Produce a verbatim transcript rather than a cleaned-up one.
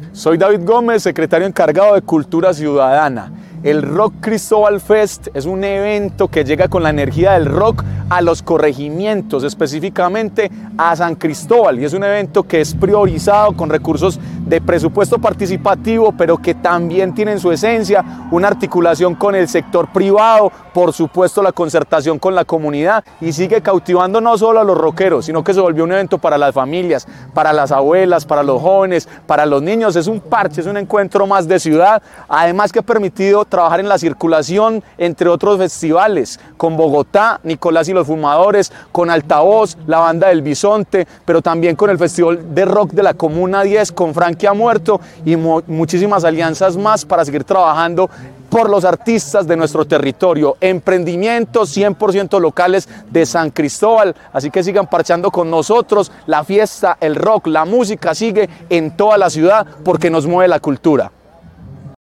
Soy David Gómez, secretario encargado de Cultura Ciudadana. El Rock Cristóbal Fest es un evento que llega con la energía del rock a los corregimientos, específicamente a San Cristóbal, y es un evento que es priorizado con recursos de presupuesto participativo, pero que también tiene en su esencia una articulación con el sector privado, por supuesto la concertación con la comunidad, y sigue cautivando no solo a los rockeros, sino que se volvió un evento para las familias, para las abuelas, para los jóvenes, para los niños. Es un parche, es un encuentro más de ciudad, además que ha permitido trabajar en la circulación, entre otros festivales, con Bogotá, Nicolás y los Fumadores, con Altavoz, la Banda del Bisonte, pero también con el Festival de Rock de la Comuna diez, con Frankie Ha Muerto, y mu muchísimas alianzas más para seguir trabajando por los artistas de nuestro territorio. Emprendimientos cien por ciento locales de San Cristóbal, así que sigan parchando con nosotros. La fiesta, el rock, la música sigue en toda la ciudad porque nos mueve la cultura.